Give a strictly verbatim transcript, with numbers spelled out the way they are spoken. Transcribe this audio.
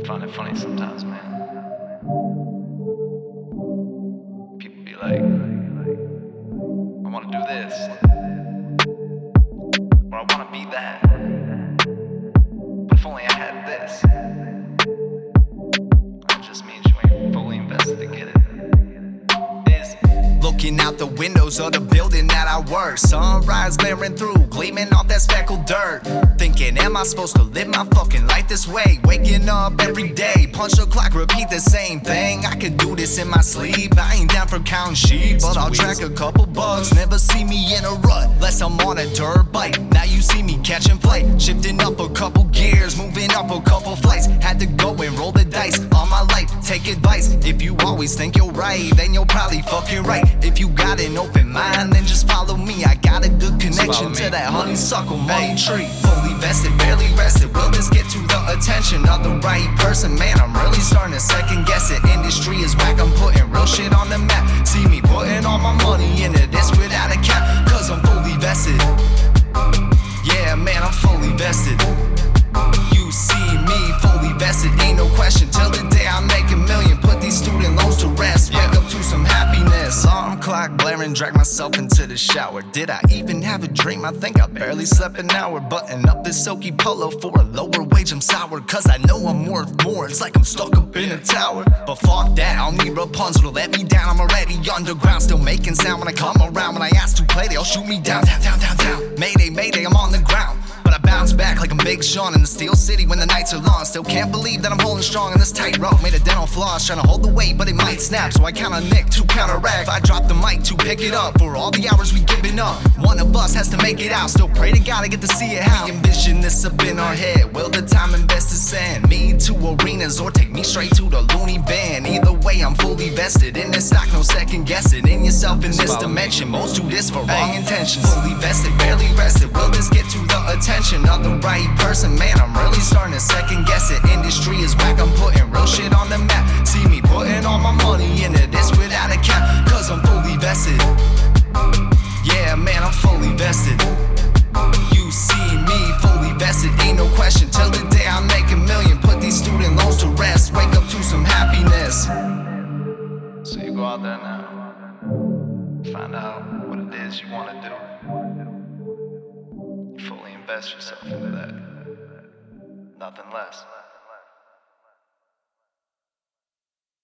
find it funny sometimes, man. People be like, I want to do this, or I want to be that. But if only I had this, that just means you ain't fully invested to get it. Is Looking out the windows of the building that I work, sunrise glaring through, gleaming off that speckled dirt. Thinking, am I supposed to live my fucking life this way? Waking up every day, punch the clock, repeat the same thing. I could do this in my sleep, I ain't down for counting sheep, but I'll track a couple bucks. Never see me in a rut, unless I'm on a dirt bike. Now you see me catching flight, shifting up a couple gears, moving up a couple flights. Had to go and roll the dice on my life, take advice. If you always think you're right, then you're probably fucking right. If you got an open mind, then just follow me. I got a good connection to that honeysuckle money tree. Fully vested, barely rested. Will this get to the attention of the right person? Man, I'm really starting to second guess it. Industry is whack, I'm putting real shit on the map. See me putting all my money into this without a cap, cause I'm fully vested. Yeah, man, I'm fully vested. You see me fully vested, ain't no question. Till the day I make a million, put these student loans to rest. Wake up to some happiness. Alarm clock blaring, drag myself into the shower. Did I even have a dream? I think I barely slept an hour. Button up this silky polo for a lower wage, I'm sour, cause I know I'm worth more. It's like I'm stuck up in a tower. But fuck that, I'll need Rapunzel to let me down. I'm already underground, still making sound when I come around. When I ask to play, they'll shoot me down, down, down, down, down. Mayday, mayday, I'm on the ground. But I bounce back like I'm Big Sean in the Steel City when the nights are long. Still can't believe that I'm holding strong on this tightrope. Made a dental floss, trying to hold the weight, but it might snap. So I count on Nick to counteract. If I drop the mic to pick it up for all the hours we given up, one of us has to make it out. Still pray to God I get to see it how. We envision this up in our head. Will the time invested send me to arenas or take me straight to the loony bin? Either way, I'm fully vested in this stock, no second guessing. In yourself in this dimension, most do this for wrong intentions. Fully vested, barely rested. Will this get to the attention of the right person? Man, I'm really starting to second guess it. Industry is whack, I'm putting real shit on the map. See me putting all my money into this without a cap, cause I'm fully vested. Yeah, man, I'm fully vested. You see me fully vested, ain't no question. Till the day I make a million, put these student loans to rest. Wake up to some happiness. so you go out there now, find out what it is you want to do. You fully invest yourself into that. Nothing less.